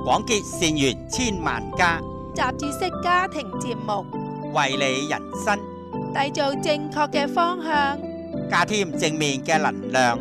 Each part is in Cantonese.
廣結善緣千萬家， 雜誌式家庭節目， 為你人生締造正確嘅方向， 加添正面嘅能量。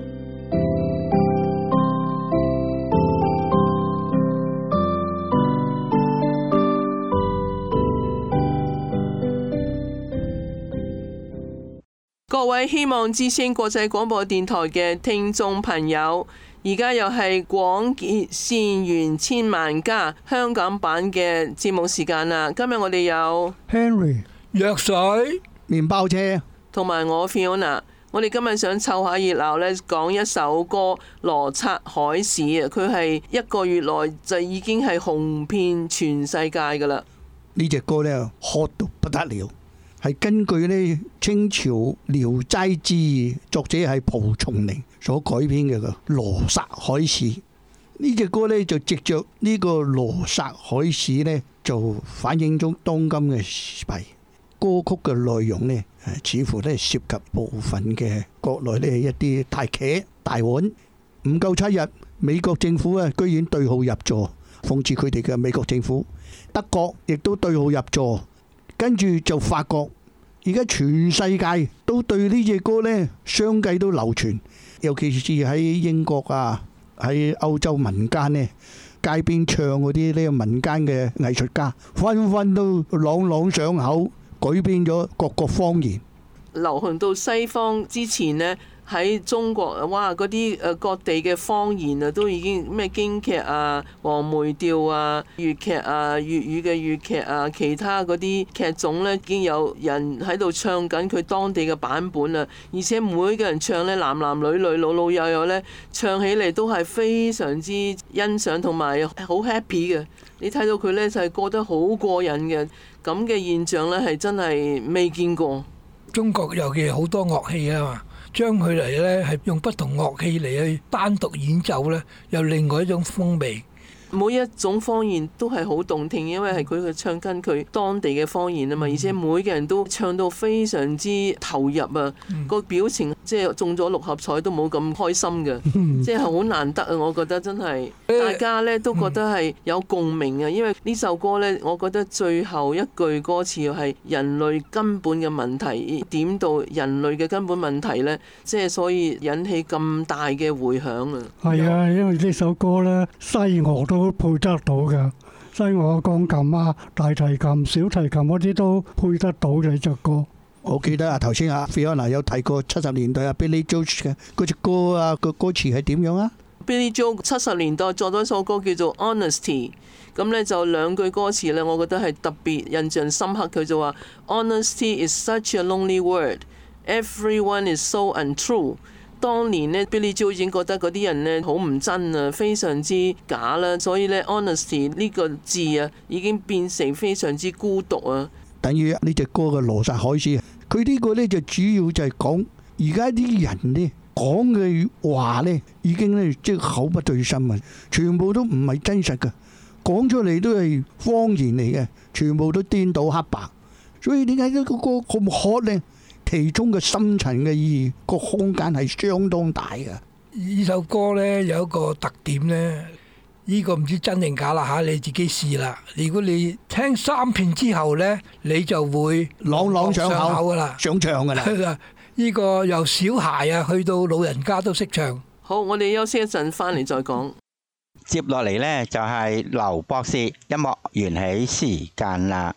各位希望之聲國際廣播電台嘅聽眾朋友，而家又係廣結善緣千萬家香港版嘅節目時間啦。今日我哋有 Henry、 藥水、 麵包車同埋我 Fiona。我哋今日想湊下熱鬧呢，講一首歌《羅剎海市》啊，佢係一個月內就已經係紅遍全世界噶啦。 呢隻歌呢 hot 到不得了，係根據呢清朝《聊齋志異》，作者係蒲松齡所改編嘅《羅剎海市》。呢隻歌呢就藉着呢個羅剎海市呢，就反映咗當今嘅時弊。歌曲嘅內容呢，似乎都係涉及部分嘅國內呢一啲大企大腕。唔夠7日，美國政府啊居然對號入座，諷刺佢哋嘅美國政府。德國亦都對號入座，跟住就法國。而家全世界都對呢隻歌呢相繼都流傳，尤其是喺英國啊，喺歐洲民間呢，街邊唱嗰啲呢個民間嘅藝術家，紛紛都朗朗上口，改編咗各個方言。 流行到西方之前呢，喺中國哇嗰啲各地嘅方言啊，都已經咩京劇啊、黃梅調啊、粵劇啊、粵語嘅粵劇啊，其他嗰啲劇種呢，已經有人喺度唱緊佢當地嘅版本啊。而且每個人唱呢，男男女女、老老幼幼呢，唱起嚟都係非常之欣賞同埋好 happy 嘅。你睇到佢呢，就係過得好過癮嘅，咁嘅現象呢，係真係未見過。 中國尤其好多樂器啊嘛，將佢嚟呢係用不同樂器嚟去單獨演奏呢，有另外一種風味。 每一種方言都係好動聽，因為係佢唱緊佢當地嘅方言啊嘛，而且每個人都唱到非常之投入啊，個表情即係中咗6合彩都冇咁開心嘅，即係好難得啊！我覺得真係大家呢都覺得係有共鳴啊，因為呢首歌呢，我覺得最後一句歌詞係人類根本嘅問題，點到人類嘅根本問題呢，即係所以引起咁大嘅迴響啊！ 係啊，因為呢首歌呢，西樂都配得到嘅，西樂鋼琴啊、大提琴、小提琴嗰啲都配得到嘅隻歌。 我記得啊，頭先阿 Fiona 有提過70年代啊 Billy Joel 嘅嗰隻歌啊，個歌詞係點樣啊 ？Billy Joel 70年代作咗一首歌叫做 Honesty， 咁呢就2句歌詞呢，我覺得係特別印象深刻。佢就話 Honesty is such a lonely word, everyone is so untrue。當年呢 Billy Joel 已經覺得嗰啲人呢好唔真啊，非常之假啦，所以呢 honesty 呢個字啊已經變成非常之孤獨啊。 等於呢隻歌嘅羅剎海市，佢呢個呢就主要就係講而家啲人呢講嘅話呢已經呢即係口不對心啊，全部都唔係真實嘅，講出嚟都係謊言嚟嘅，全部都顛倒黑白。所以點解呢個歌咁 hot 呢？其中嘅深層嘅意義，個空間係相當大嘅。 呢首歌呢有一個特點呢，呢個唔知真定假啦嚇，你自己試啦。如果你聽3遍之後呢，你就會朗朗上口噶啦， 想唱噶啦。 呢個由小孩啊去到老人家都識唱。 好，我哋休息一陣，翻嚟再講。 接落嚟呢，就係劉博士音樂緣起時間啦。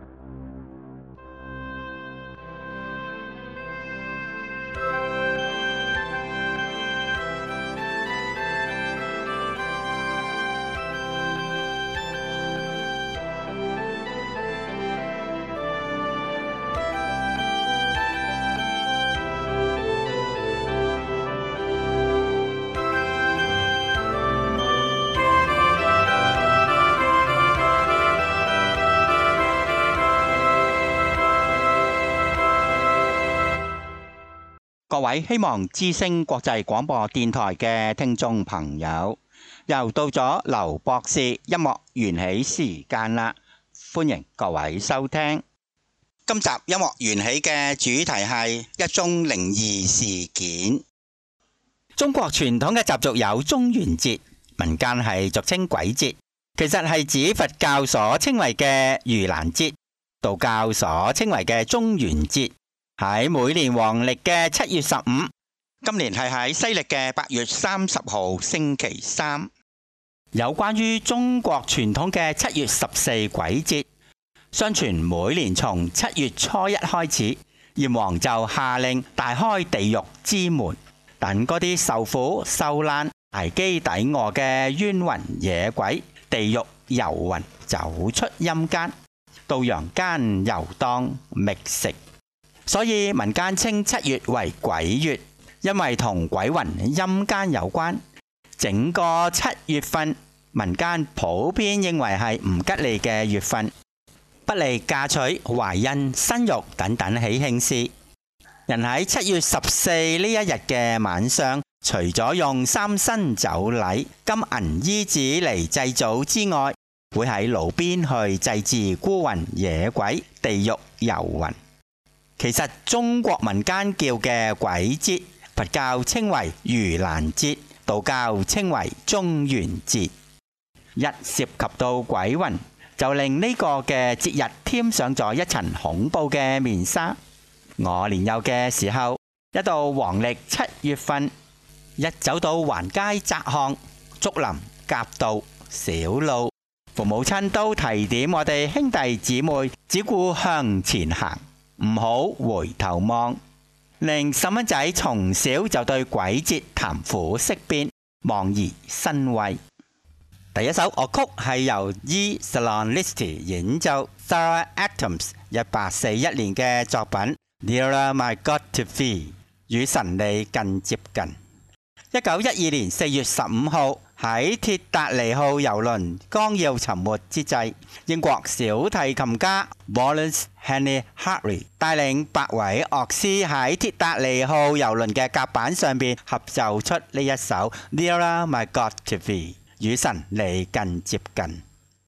各位希望之聲國際廣播電台嘅聽眾朋友，又到咗劉博士音樂緣起時間啦，歡迎各位收聽。今集音樂緣起嘅主題係一宗靈異事件。中國傳統嘅習俗有中元節，民間係俗稱鬼節。 其實係指佛教所稱為嘅盂蘭節，道教所稱為嘅中元節，喺每年黃曆嘅7月15，今年係喺西曆嘅8月30號星期三。有關於中國傳統嘅7月14鬼節，相傳每年從7月初1開始，閻王就下令大開地獄之門，等嗰啲受苦受難、挨飢抵餓嘅冤魂野鬼、地獄遊魂走出陰間，到陽間遊蕩覓食。所以民間稱7月為鬼月，因為同鬼魂陰間有關。整個7月份，民間普遍認為係唔吉利嘅月份，不利嫁娶、懷孕、生育等等喜慶事。人喺7月14呢一日嘅晚上，除咗用3牲酒禮、金銀衣紙嚟祭祖之外，會喺路邊去祭祀孤魂野鬼、地獄遊魂。其實中國民間叫嘅鬼節，佛教稱為盂蘭節，道教稱為中元節。一涉及到鬼魂，就令呢個嘅節日添上咗一層恐怖嘅面紗。我年幼嘅時候，一到黃曆7月份，一走到橫街窄巷、竹林夾道、小路，父母親都提點我哋兄弟姊妹只顧向前行，唔好回頭望，令細蚊仔從小就對鬼節談虎色變，望而生畏。第一首樂曲係由 E. Salonisti 演奏 Sarah Adams 1841年嘅作品 Nearer My God to Thee， 與神你更接近。1912年4月15號，喺鐵達尼號郵輪將要沉沒之際，英國小提琴家 Wallace Henry Hartley 帶領8位樂師喺鐵達尼號郵輪嘅甲板上邊合奏出呢一首 Nearer My God to Thee， 與神你更接近。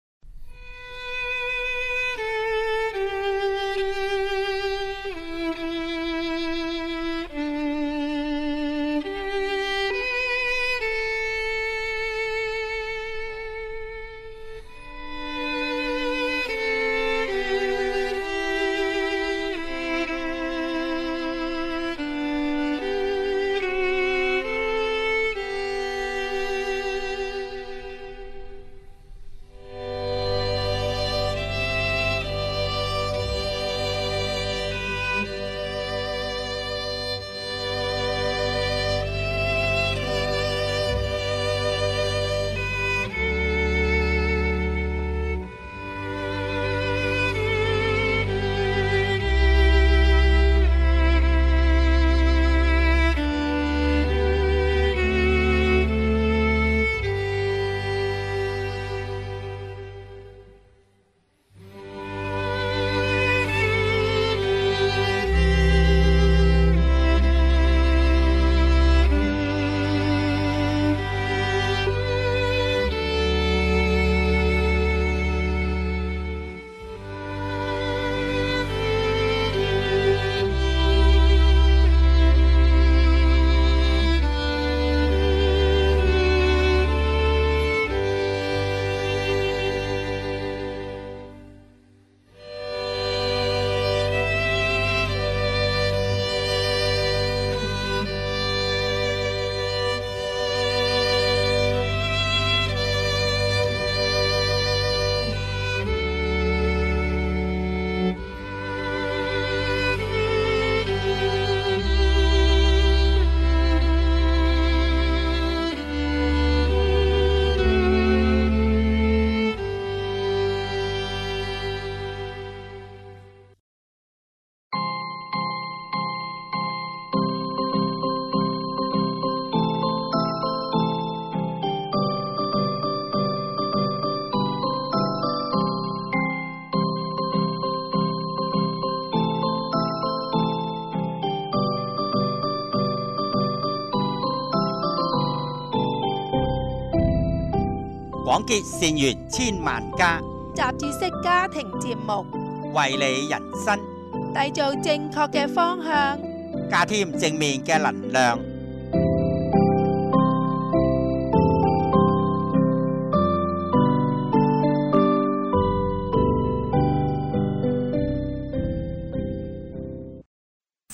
廣結善緣千萬家， 雜誌式家庭節目， 為你人生締造正確嘅方向， 加添正面嘅能量。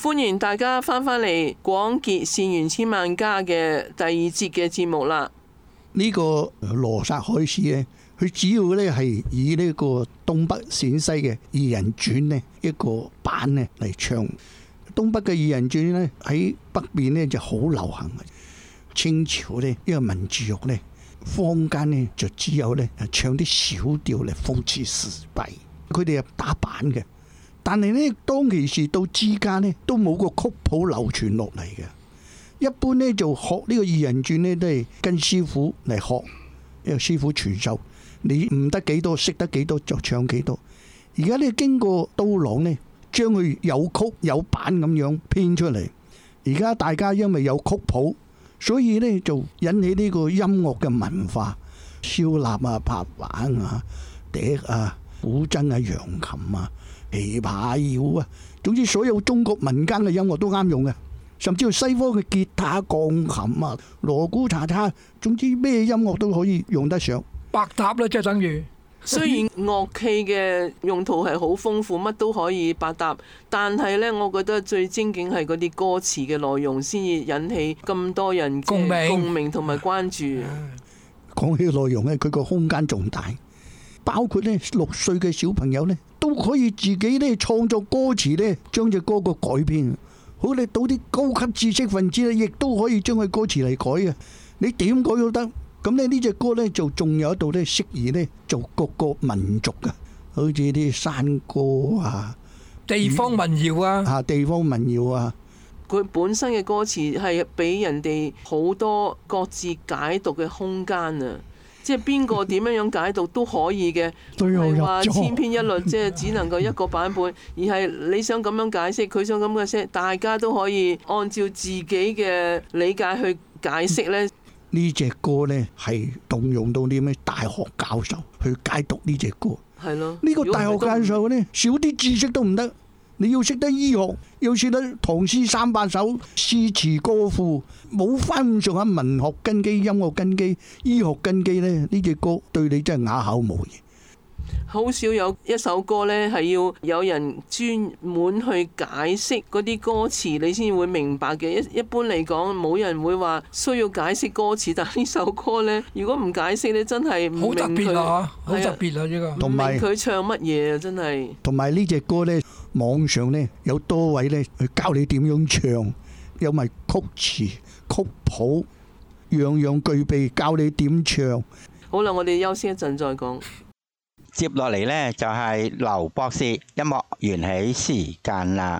歡迎大家翻返嚟廣結善緣千萬家嘅第二節嘅節目啦。 呢個羅剎海市咧，佢主要咧係以呢個東北陝西嘅二人轉呢一個版咧嚟唱。東北嘅二人轉咧喺北邊咧就好流行嘅。清朝咧呢個文字獄咧，坊間咧就只有咧唱啲小調嚟諷刺時弊，佢哋係打板嘅。但係咧當其時到之間咧都冇個曲譜流傳落嚟嘅。一般咧就學呢個二人轉咧都係跟師傅嚟學，因為師傅傳授，你唔得幾多識得幾多就唱幾多。而家咧經過刀郎咧，將佢有曲有板咁樣編出嚟。而家大家因為有曲譜，所以咧就引起呢個音樂嘅文化，簫吶啊、拍板啊、笛啊、古箏啊、揚琴啊、琵琶謠啊，總之所有中國民間嘅音樂都啱用嘅。甚至乎西方嘅吉他、鋼琴啊、鑼鼓、查叉，總之咩音樂都可以用得上。 百搭啦，即係等於。 雖然樂器嘅用途係好豐富，乜都可以百搭，但係呢，我覺得最精警係嗰啲歌詞嘅內容，先至引起咁多人嘅共鳴同埋關注。 講起內容呢，佢個空間仲大，包括呢6歲嘅小朋友呢，都可以自己呢創作歌詞呢，將隻歌個改編。好，你到啲高級知識分子咧，亦都可以將佢歌詞嚟改嘅。你點改都得。咁咧呢隻歌咧就仲有一度咧適宜咧做各個民族嘅，好似啲山歌啊、 地方民謠啊、 地方民謠啊。 佢本身嘅歌詞係俾人哋好多各自解讀嘅空間啊！即係邊個點樣解讀都可以嘅，唔係話千篇一律，即係只能夠一個版本，而係你想咁樣解釋，佢想咁樣解釋，大家都可以按照自己嘅理解去解釋呢。 呢隻歌呢係動用到啲咩大學教授去解讀呢隻歌。 係咯， 呢個大學教授呢，少啲知識都唔得。你要識得醫學，要識得唐詩300首、詩詞歌賦，冇翻咁上下文學根基、音樂根基、醫學根基呢，呢隻歌對你真係啞口無言。 好少有一首歌呢係要有人專門去解釋嗰啲歌詞，你先會明白嘅。一般嚟講，冇人會話需要解釋歌詞，但係呢首歌呢，如果唔解釋咧，真係唔明佢。 好特別啊！好特別啊！呢個同埋佢唱乜嘢啊？真係。 同埋呢隻歌呢，網上呢有多位呢去教你點樣唱，有埋曲詞、曲譜，樣樣具備，教你點唱。 好啦，我哋休息一陣再講。 接落嚟呢，就係劉博士音樂緣起時間啦。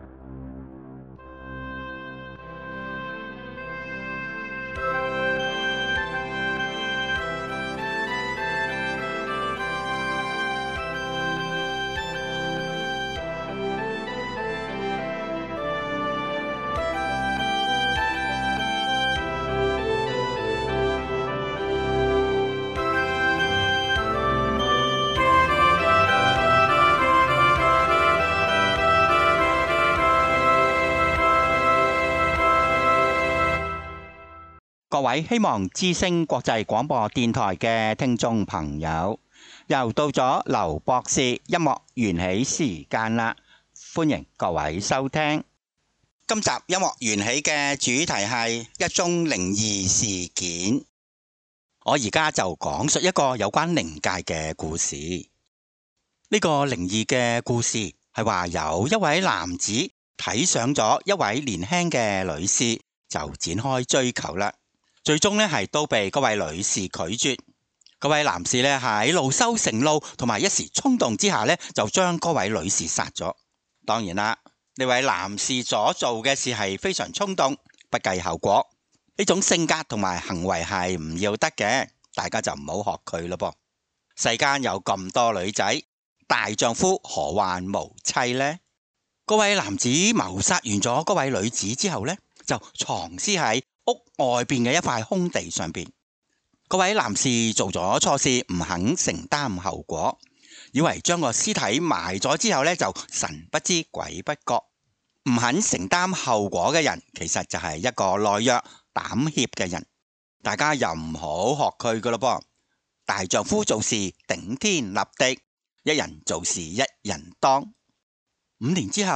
各位希望之聲國際廣播電台嘅聽眾朋友，又到咗劉博士音樂緣起時間啦，歡迎各位收聽。今集音樂緣起嘅主題係一宗靈異事件。我而家就講述一個有關靈界嘅故事。呢個靈異嘅故事係話有一位男子睇上咗一位年輕嘅女士，就展開追求啦。最終呢係都被嗰位女士拒絕。嗰位男士呢喺惱羞成怒同埋一時衝動之下呢，就將嗰位女士殺咗。當然啦，呢位男士所做嘅事係非常衝動，不計後果。呢種性格同埋行為係唔要得嘅，大家就唔好學佢咯噃。世間有咁多女仔，大丈夫何患無妻呢？嗰位男子謀殺完咗嗰位女子之後呢，就藏屍喺屋外邊嘅一塊空地上邊。嗰位男士做咗錯事，唔肯承擔後果，以為將個屍體埋咗之後呢，就神不知鬼不覺。唔肯承擔後果嘅人，其實就係一個懦弱膽怯嘅人。大家又唔好學佢噶咯噃。大丈夫做事頂天立地，一人做事一人當。5年之後，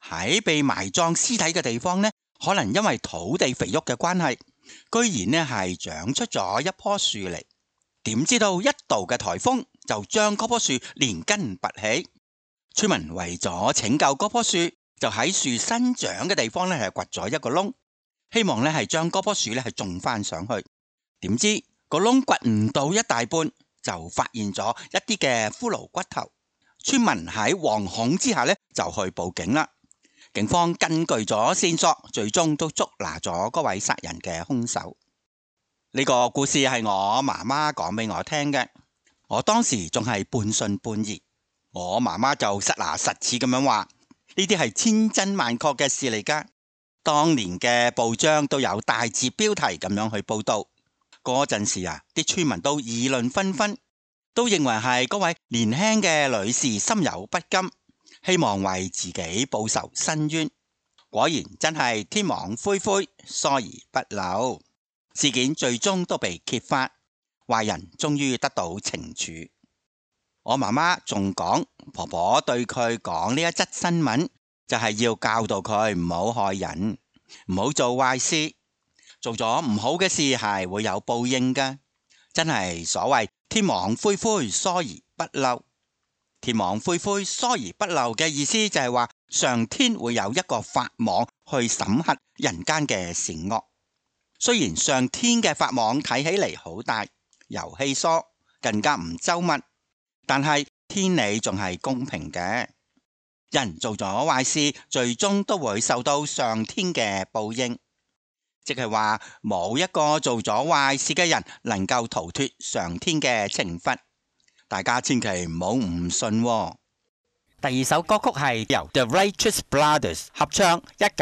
喺被埋葬屍體嘅地方呢，可能因為土地肥沃嘅關係，居然呢係長出咗一棵樹嚟。點知道一度嘅颱風就將嗰棵樹連根拔起。村民為咗拯救嗰棵樹，就喺樹生長嘅地方呢係掘咗一個窿，希望呢係將嗰棵樹呢係種翻上去。點知個窿掘唔到一大半，就發現咗一啲嘅骷髏骨頭。村民喺惶恐之下呢就去報警啦。警方根據咗線索，最終都捉拿咗嗰位殺人嘅兇手。呢個故事係我媽媽講俾我聽嘅，我當時仲係半信半疑。我媽媽就實拿實似咁樣話，呢啲係千真萬確嘅事嚟㗎。當年嘅報章都有大字標題咁樣去報道。嗰陣時啊，啲村民都議論紛紛，都認為係嗰位年輕嘅女士心有不甘，希望為自己報仇申冤。果然真係天網恢恢，疏而不漏。事件最終都被揭發，壞人終於得到懲處。我媽媽仲講，婆婆對佢講呢一則新聞，就係要教導佢唔好害人，唔好做壞事。做咗唔好嘅事係會有報應㗎。真係所謂天網恢恢，疏而不漏。天網恢恢，疏而不漏嘅意思就係話，上天會有一個法網去審核人間嘅善惡。雖然上天嘅法網睇起嚟好大，又稀疏，更加唔周密，但係天理仲係公平嘅。人做咗壞事，最終都會受到上天嘅報應，即係話冇一個做咗壞事嘅人能夠逃脫上天嘅懲罰。大家千祈唔好唔信喎。第二首歌曲係由 The Righteous Brothers 合唱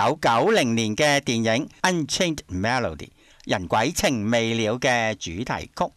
1990年嘅電影 Unchained Melody 人鬼情未了嘅主題曲。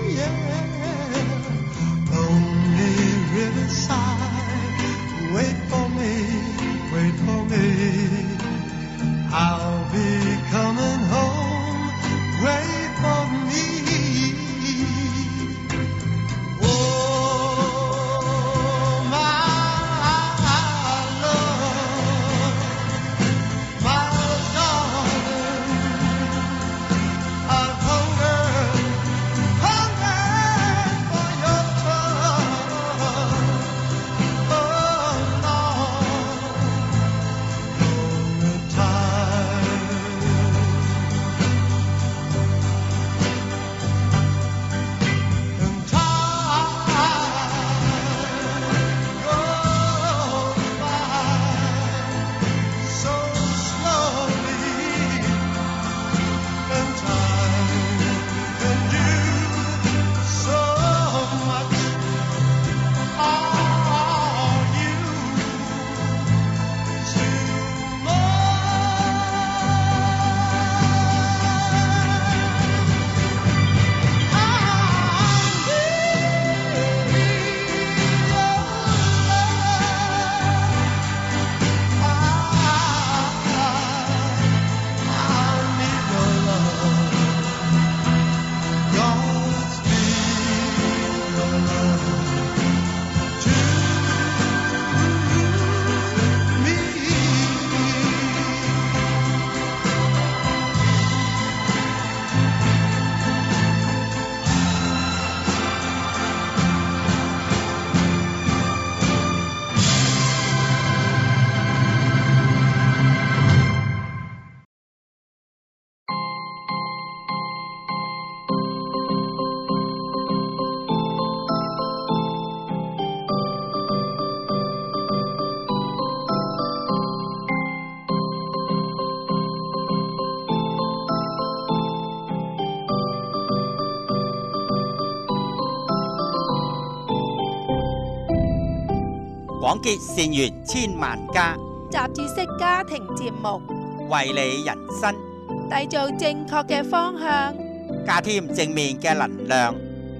Wait for 廣結善緣千萬家， 雜誌式家庭節目， 為你人生締造正確嘅方向， 加添正面嘅能量。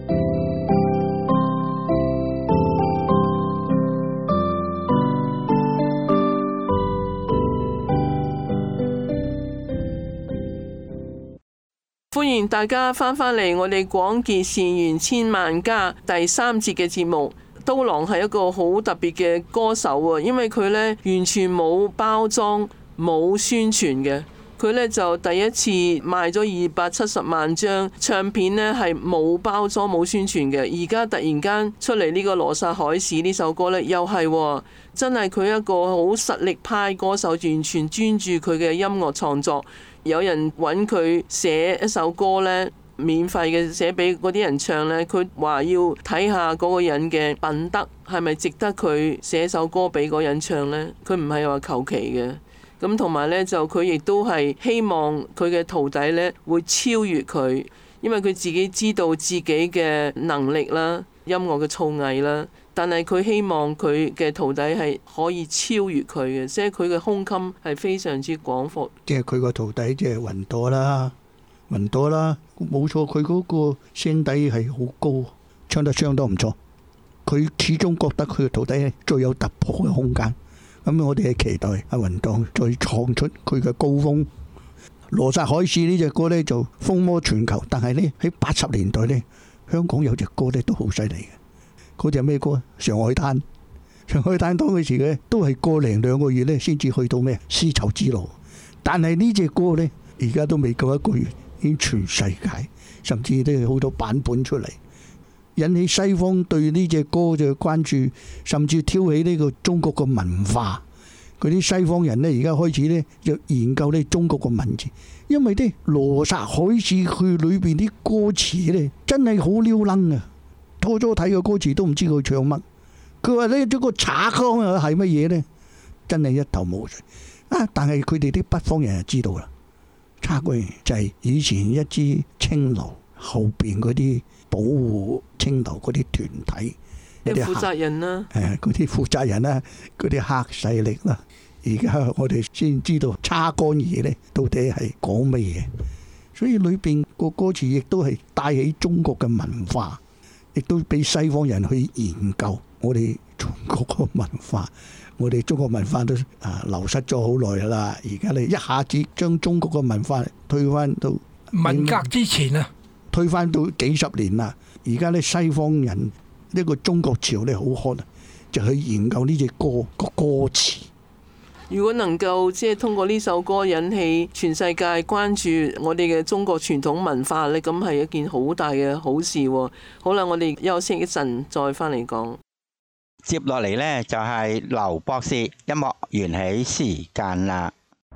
歡迎大家翻返嚟我哋廣結善緣千萬家第3節嘅節目。刀郎係一個好特別嘅歌手啊，因為佢呢完全冇包裝冇宣傳嘅，佢呢就第一次賣咗270萬張唱片呢，係冇包裝冇宣傳嘅。而家突然間出嚟呢個羅剎海市呢首歌呢，又係真係佢一個好實力派歌手，完全專注佢嘅音樂創作。有人揾佢寫一首歌呢，免費嘅寫俾嗰啲人唱呢，佢話要睇下嗰個人嘅品德係咪值得佢寫首歌俾嗰人唱呢？佢唔係話求其嘅。咁同埋呢，就佢亦都係希望佢嘅徒弟呢會超越佢，因為佢自己知道自己嘅能力啦、音樂嘅造詣啦。但係佢希望佢嘅徒弟係可以超越佢嘅，即係佢嘅胸襟係非常之廣闊。 即係佢個徒弟即係雲朵啦，雲朵啦，冇錯，佢嗰個聲底係好高，唱得相當唔錯。佢始終覺得佢嘅徒弟最有突破嘅空間。咁我哋係期待阿雲朵再創出佢嘅高峰。羅剎海市呢隻歌呢就風靡全球，但係呢喺80年代呢，香港有隻歌呢都好犀利嘅。嗰隻咩歌啊？上海灘。上海灘當嗰時咧，都係個零2個月咧，先至去到咩絲綢之路。但係呢隻歌咧，而家都未夠1個月，已經全世界，甚至都有好多版本出嚟，引起西方對呢隻歌嘅關注，甚至挑起呢個中國嘅文化。嗰啲西方人咧，而家開始咧就研究呢中國嘅文字，因為啲羅剎海市佢裏邊啲歌詞咧，真係好撩楞啊！初初睇個歌詞都唔知佢唱乜，佢話呢個茶缸啊係乜嘢呢？真係一頭霧水啊！但係佢哋啲北方人就知道啦，茶缸就係以前一支青樓後邊嗰啲保護青樓嗰啲團體， 啲負責人啦， 嗰啲負責人啦，嗰啲黑勢力啦。而家我哋先知道茶缸嘢呢到底係講乜嘢，所以裏邊個歌詞亦都係帶起中國嘅文化。亦都俾西方人去研究我哋中國個文化，我哋中國文化都流失咗好耐啦。而家你一下子將中國個文化推翻到文革之前啊， 推翻到幾十年啦。而家咧西方人呢個中國潮咧好渴，就去研究呢隻歌個歌詞。 如果能夠即係通過呢首歌引起全世界關注我哋嘅中國傳統文化咧，咁係一件好大嘅好事。好啦，我哋休息一陣再翻嚟講。 接落嚟呢，就係劉博士音樂緣起時間啦。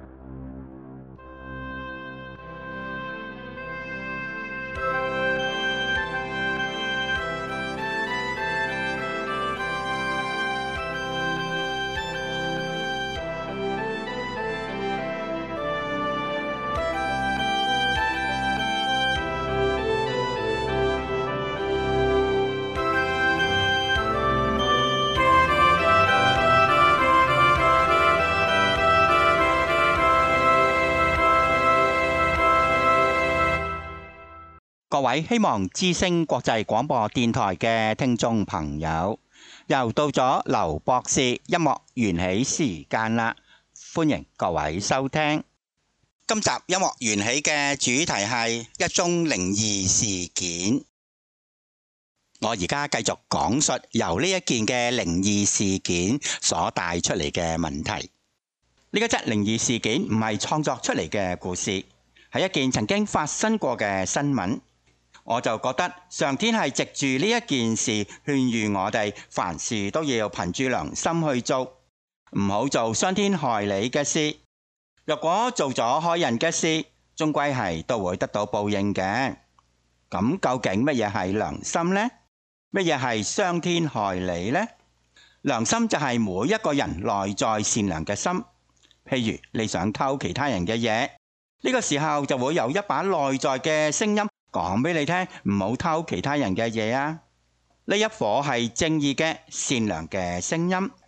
各位希望之聲國際廣播電台嘅聽眾朋友，又到咗劉博士音樂緣起時間啦，歡迎各位收聽。今集音樂緣起嘅主題係一宗靈異事件。我而家繼續講述由呢一件嘅靈異事件所帶出嚟嘅問題。呢一則靈異事件唔係創作出嚟嘅故事，係一件曾經發生過嘅新聞。我就覺得上天係藉住呢一件事勸喻我哋，凡事都要憑住良心去做，唔好做傷天害理嘅事。若果做咗害人嘅事，終歸係都會得到報應嘅。咁究竟乜嘢係良心呢？乜嘢係傷天害理呢？良心就係每一個人內在善良嘅心。譬如你想偷其他人嘅嘢，呢個時候就會有一把內在嘅聲音講俾你聽，唔好偷其他人嘅嘢啊！呢一顆係正義嘅善良嘅聲音，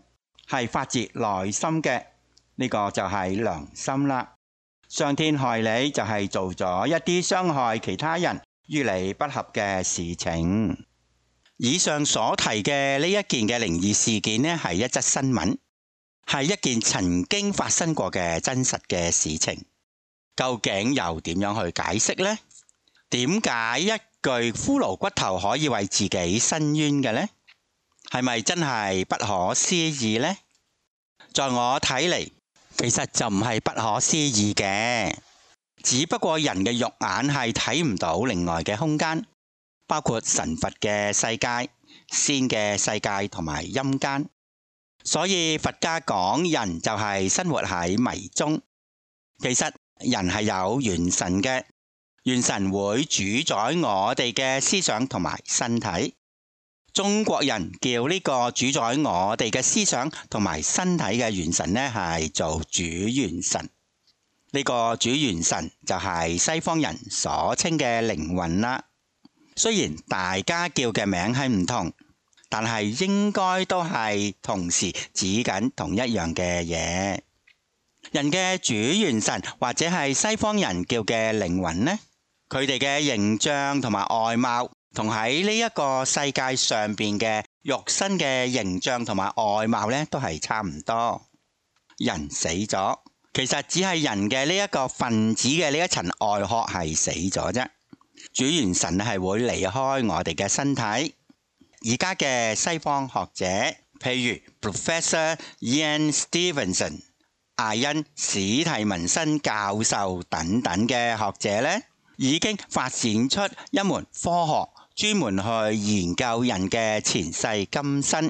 係發自內心嘅，呢個就係良心啦。上天害你就係做咗一啲傷害其他人於理不合嘅事情。以上所提嘅呢一件嘅靈異事件呢，係一則新聞，係一件曾經發生過嘅真實嘅事情。究竟又點樣去解釋呢？點解一具骷髏骨頭可以為自己伸冤嘅呢？係咪真係不可思議呢？在我睇嚟，其實就唔係不可思議嘅，只不過人嘅肉眼係睇唔到另外嘅空間，包括神佛嘅世界、仙嘅世界同埋陰間。所以佛家講人就係生活喺迷中。其實人係有元神嘅，元神會主宰我哋嘅思想同埋身體。中國人叫呢個主宰我哋嘅思想同埋身體嘅元神呢，係做主元神。呢個主元神就係西方人所稱嘅靈魂啦。雖然大家叫嘅名係唔同，但係應該都係同時指緊同一樣嘅嘢。人嘅主元神或者係西方人叫嘅靈魂呢，佢哋嘅形象同埋外貌同喺呢一個世界上邊嘅肉身嘅形象同埋外貌呢，都係差唔多。人死咗，其實只係人嘅呢一個分子嘅呢一層外殼係死咗啫。主元神係會離開我哋嘅身體。而家嘅西方學者，譬如 Professor Ian Stevenson、艾恩史蒂文森教授等等嘅學者呢，已經發展出一門科學，專門去研究人嘅前世今生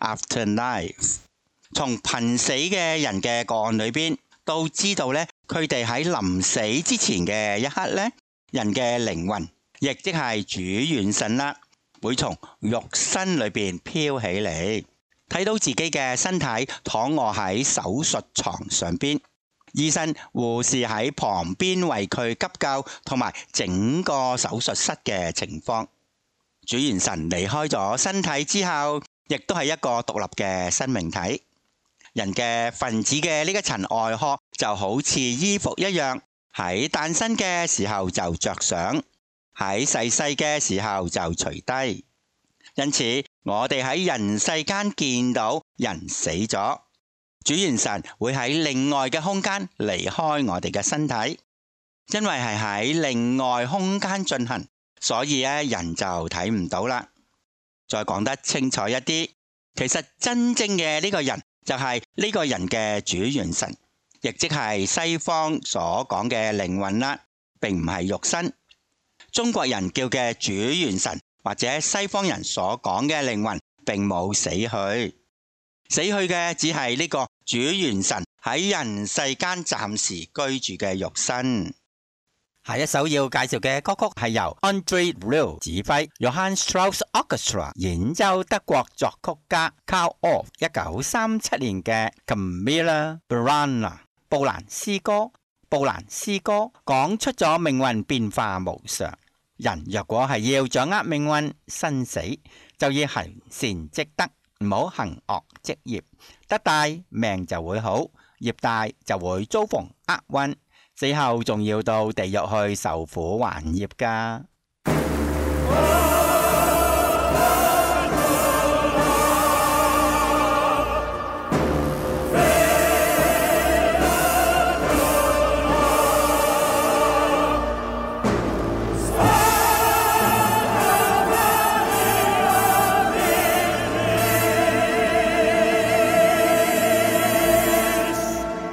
Afterlife。從瀕死嘅人嘅個案裏邊，都知道呢，佢哋喺臨死之前嘅一刻呢，人嘅靈魂，亦即係主元神啦，會從肉身裏邊飄起嚟，睇到自己嘅身體躺臥喺手術床上邊，醫生護士喺旁邊為佢急救同埋整個手術室嘅情況。主元神離開咗身體之後，亦都係一個獨立嘅生命體。人嘅分子嘅呢一層外殼就好似衣服一樣，喺誕生嘅時候就着上，喺逝世嘅時候就除低。因此我哋喺人世間見到人死咗，主元神會喺另外嘅空間離開我哋嘅身體，因為係喺另外空間進行，所以人就睇唔到啦。再講得清楚一啲，其實真正嘅呢個人就係呢個人嘅主元神，亦即係西方所講嘅靈魂啦，並唔係肉身。中國人叫嘅主元神或者西方人所講嘅靈魂，並冇死去，死去嘅只係呢個主元神喺人世間暫時居住嘅肉身。下一首要介紹嘅歌曲係由 André Rieu 指揮 Johann Strauss Orchestra 演奏，德國作曲家 Carl Orff 1937年嘅 Camilla Burana 布蘭斯歌。布蘭斯歌講出咗命運變化無常，人若果係要掌握命運生死，就要行善積德，唔好行惡積業，德大命就會好，業大就會遭逢厄運，死後仲要到地獄去受苦還業㗎。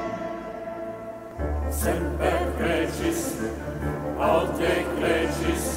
Semper Regis, aute Regis,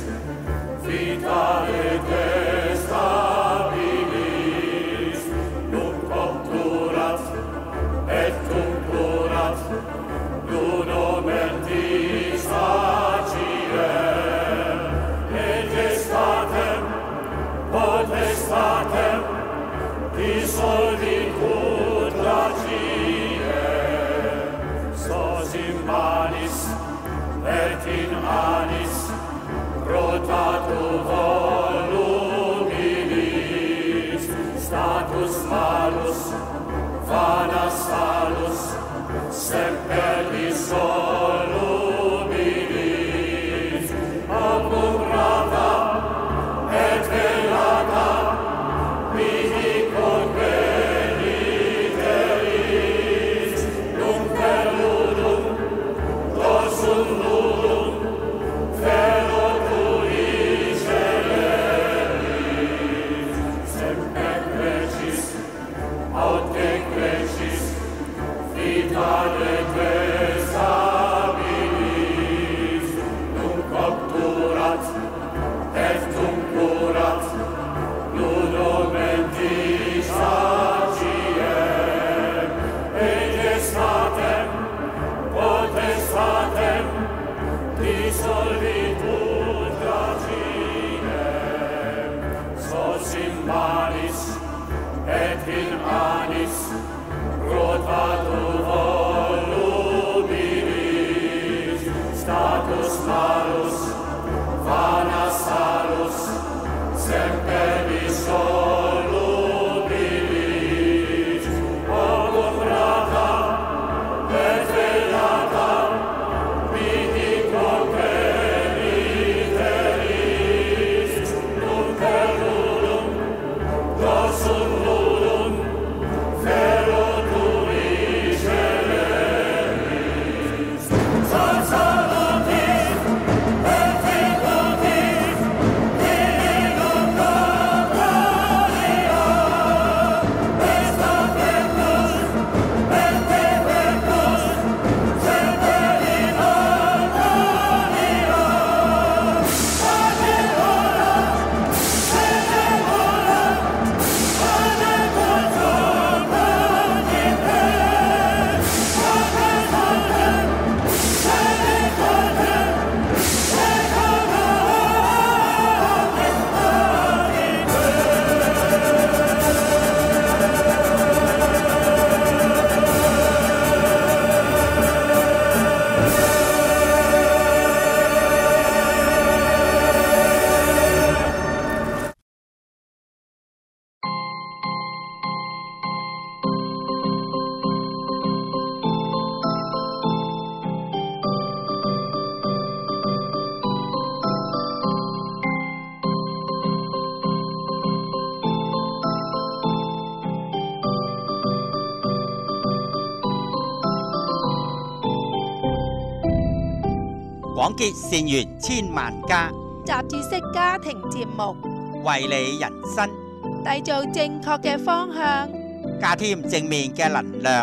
廣結善緣千萬家， 雜誌式家庭節目， 為你人生締造正確嘅方向。 加添正面嘅能量。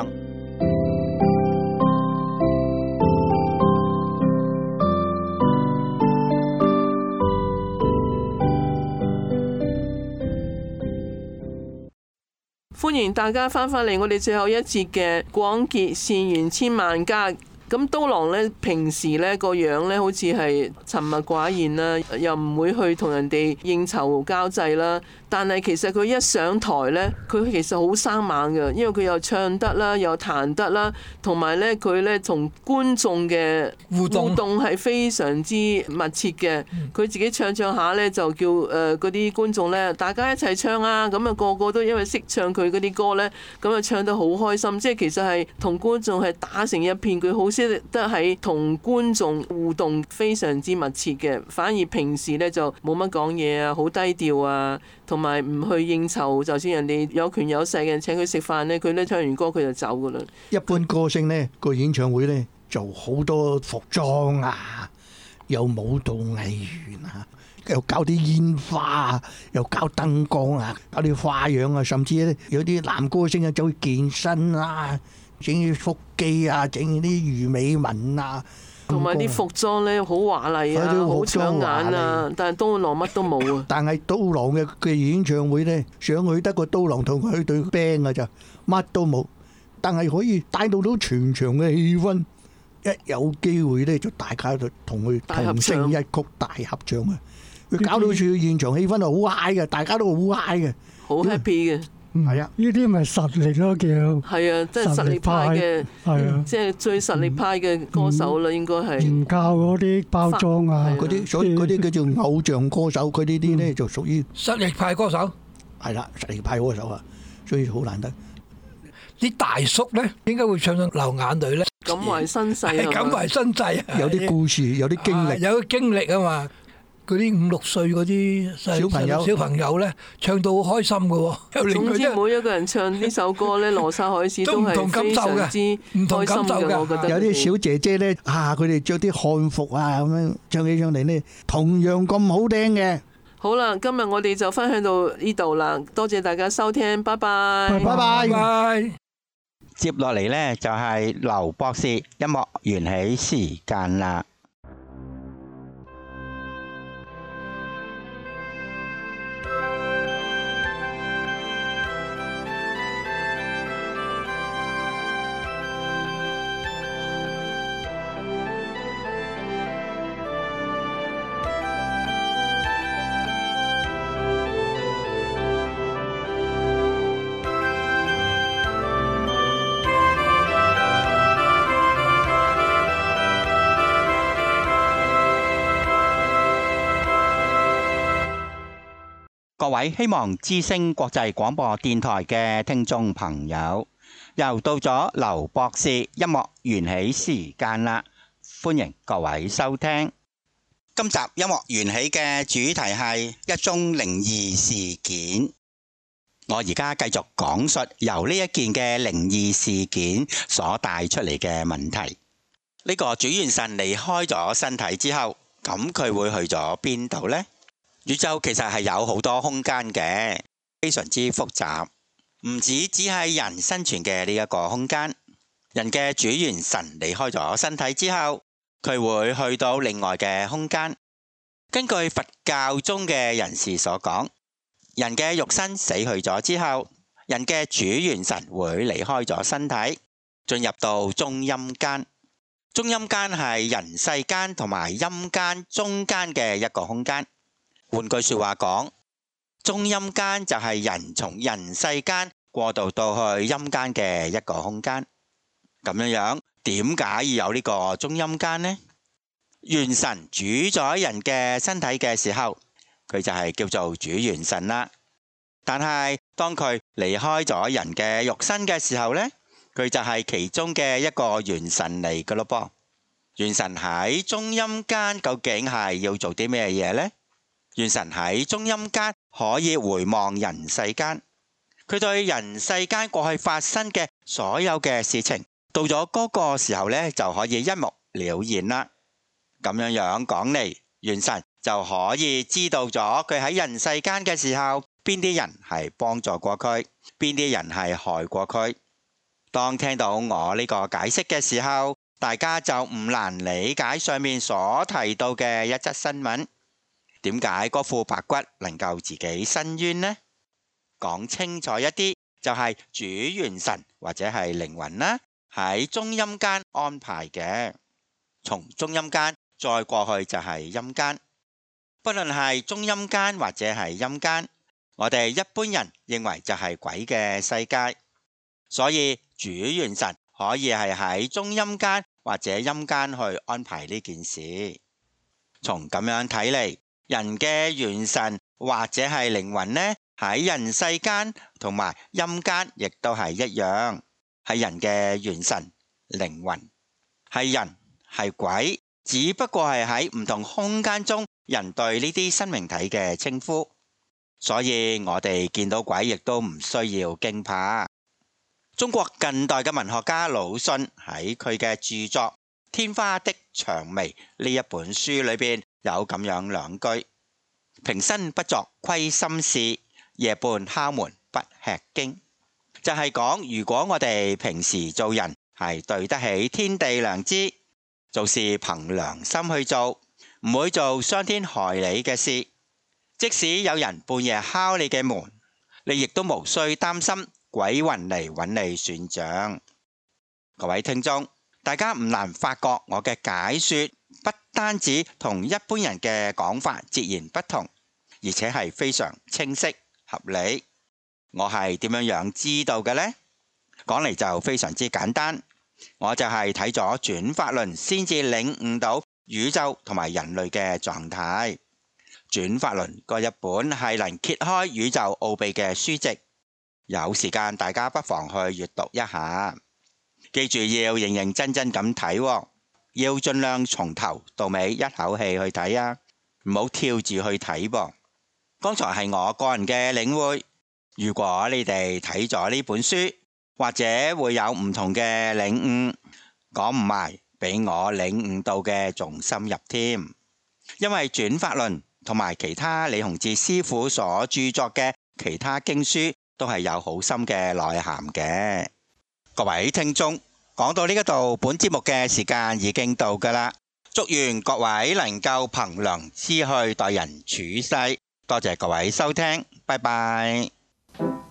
歡迎大家翻返嚟我哋最後一節嘅廣結善緣千萬家。咁刀郎呢，平時呢個樣呢，好似係沉默寡言啦，又唔會去同人哋應酬交際啦。但係其實佢一上台呢，佢其實好生猛嘅，因為佢又唱得啦，又彈得啦，同埋呢，佢呢同觀眾嘅互動係非常之密切嘅。佢自己唱下呢，就叫嗰啲觀眾呢，大家一齊唱啊！咁啊個個都因為識唱佢嗰啲歌呢，咁啊唱得好開心。即係其實係同觀眾係打成一片，佢好識得喺同觀眾互動非常之密切嘅。反而平時呢，就冇乜講嘢啊，好低調啊。同埋唔去應酬，就算人哋有權有勢嘅人請佢食飯呢，佢咧唱完歌佢就走噶啦。 一般歌星呢個演唱會呢，就好多服裝啊，有舞蹈藝員啊，又搞啲煙花啊，又搞燈光啊，搞啲花樣啊，甚至咧有啲男歌星啊走去健身啊，整啲腹肌啊，整啲魚尾紋啊。 同埋啲服裝咧好華麗啊，好搶眼啊，但係刀郎乜都冇啊。 但係刀郎嘅演唱會咧，上去得個刀郎同佢對 band 㗎咋，乜都冇。但係可以帶到全場嘅氣氛，一有機會咧就大家就同佢同聲一曲大合唱啊！佢搞到處現場氣氛係好 high 嘅，大家都好 high 嘅， 好 happy 嘅。 係啊， 呢啲咪實力咯叫。 係啊，即係實力派嘅， 係啊， 即係最實力派嘅歌手啦，應該係。 唔靠嗰啲包裝啊， 嗰啲所以嗰啲叫做偶像歌手，佢呢啲咧就屬於實力派歌手。 係啦，實力派歌手啊，所以好難得。 啲大叔咧，點解會唱到流眼淚咧？ 感懷身世啊！ 感懷身世啊！ 有啲故事，有啲經歷， 有經歷啊嘛。嗰啲5、6歲嗰啲小朋友咧，唱到好開心嘅喎。 總之每一個人唱呢首歌咧，羅剎海市都係非常之開心嘅。我覺得有啲小姐姐咧，佢哋着啲漢服啊，咁樣唱起上嚟呢，同樣咁好聽嘅。 好啦，今日我哋就分享到呢度啦，多謝大家收聽，拜拜， 拜拜。 接落嚟呢，就係劉博士音樂緣起時間啦。各位希望之聲國際廣播電台嘅聽眾朋友，又到咗劉博士音樂緣起時間啦，歡迎各位收聽。今集音樂緣起嘅主題係一宗靈異事件。我而家繼續講述由呢一件嘅靈異事件所帶出嚟嘅問題。呢個主元神離開咗身體之後，咁佢會去咗邊度呢？宇宙其實係有好多空間嘅，非常之複雜，唔只係人生存嘅呢一個空間。人嘅主元神離開咗身體之後，佢會去到另外嘅空間。根據佛教中嘅人士所講，人嘅肉身死去咗之後，人嘅主元神會離開咗身體，進入到中陰間。中陰間係人世間同埋陰間中間嘅一個空間。換句說話講，中陰間就係人從人世間過渡到去陰間嘅一個空間。咁樣，點解要有呢個中陰間呢？元神主宰人嘅身體嘅時候，佢就係叫做主元神啦。但係當佢離開咗人嘅肉身嘅時候呢，佢就係其中嘅一個元神嚟噶咯噃。元神喺中陰間究竟係要做啲咩嘢呢？元神喺中陰間可以回望人世間，佢對人世間過去發生嘅所有嘅事情，到咗嗰個時候呢，就可以一目了然啦。 咁樣講嚟，元神就可以知道咗佢喺人世間嘅時候，邊啲人係幫助過佢，邊啲人係害過佢。當聽到我呢個解釋嘅時候，大家就唔難理解上面所提到嘅一則新聞。點解嗰副白骨能夠自己伸冤呢？講清楚一啲，就係主元神或者係靈魂啦，喺中陰間安排嘅。從中陰間再過去就係陰間。不論係中陰間或者係陰間，我哋一般人認為就係鬼嘅世界，所以主元神可以係喺中陰間或者陰間去安排呢件事。從咁樣睇嚟，人嘅元神或者係靈魂呢，喺人世間同埋陰間亦都係一樣，係人嘅元神靈魂，係人係鬼，只不過係喺唔同空間中人對呢啲生命體嘅稱呼，所以我哋見到鬼亦都唔需要驚怕。中國近代嘅文學家魯迅喺佢嘅著作《天花的薔薇》呢一本書裏邊有咁樣兩句：平生不作虧心事，夜半敲門不吃驚。就係講，如果我哋平時做人係對得起天地良知，做事憑良心去做，唔會做傷天害理嘅事，即使有人半夜敲你嘅門，你亦都無需擔心鬼魂嚟揾你算賬。各位聽眾，大家唔難發覺我嘅解說不單止同一般人嘅講法截然不同，而且係非常清晰合理。我係點樣知道嘅呢？講嚟就非常之簡單，我就係睇咗轉法輪先至領悟到宇宙同埋人類嘅狀態。轉法輪嗰一本係能揭開宇宙奧秘嘅書籍，有時間大家不妨去閱讀一下。記住要認認真真咁睇，要盡量從頭到尾一口氣去睇啊，唔好跳住去睇噃。剛才係我個人嘅領會，如果你哋睇咗呢本書，或者會有唔同嘅領悟，講唔埋比我領悟到嘅仲深入添。因為轉法輪同埋其他李洪志師傅所著作嘅其他經書都係有好深嘅內涵嘅。各位聽眾，講到呢一度，本節目嘅時間已經到㗎啦。祝願各位能夠憑良知去待人處世。多謝各位收聽，拜拜。